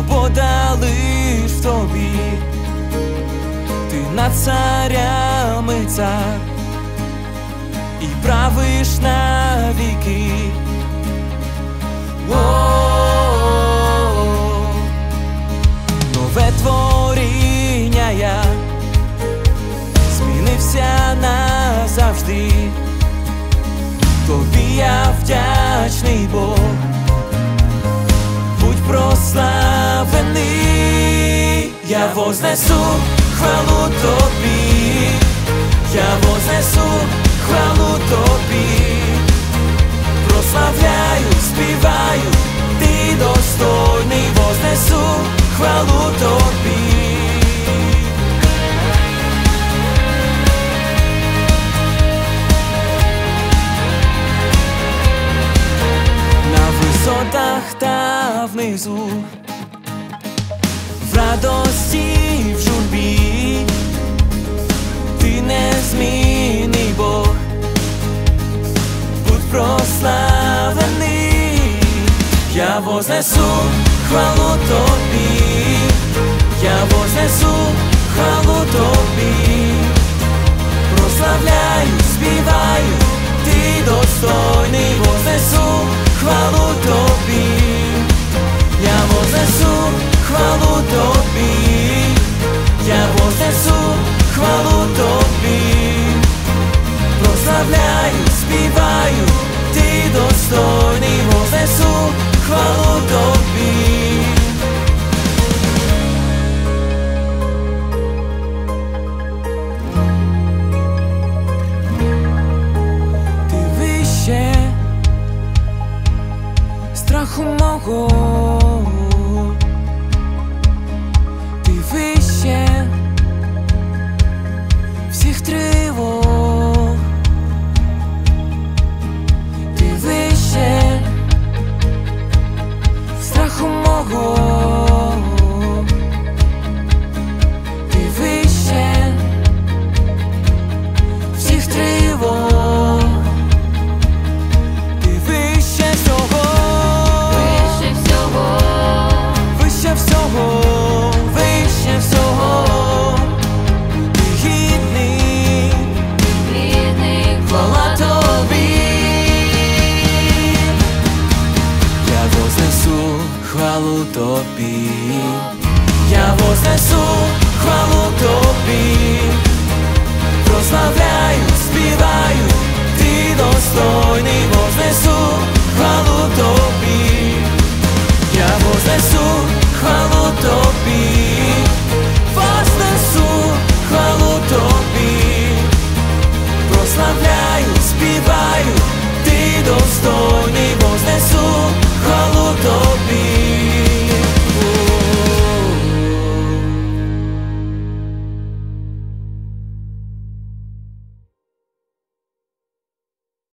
свобода лиш в тобі, ти над царями цар і правиш навіки. Нове творіння я, змінився назавжди. Тобі я вдячний, Бог, будь прославлений. Я вознесу хвалу тобі, я вознесу хвалу тобі, прославляю, співаю, ти достойний, вознесу хвалу тобі. На висотах та внизу, в радості, в журбі, ти незмінний Бог, будь прославлений. Я вознесу хвалу тобі, я вознесу хвалу тобі, прославляю, співаю, ти достойний, вознесу хвалу тобі, я вознесу хвалу тобі, я вознесу хвалу тобі, прославляю, співаю, ти достойний, вознесу хвалу тобі. Ти вище страху мого, ти вище всіх тривог, ти вище страху мого, ти вище всіх тривог, ти вище всього, вище всього, вище всього, ти гідний, хвала тобі. Я вознесу хвалу тобі, я вознесу хвалу тобі, прославляю.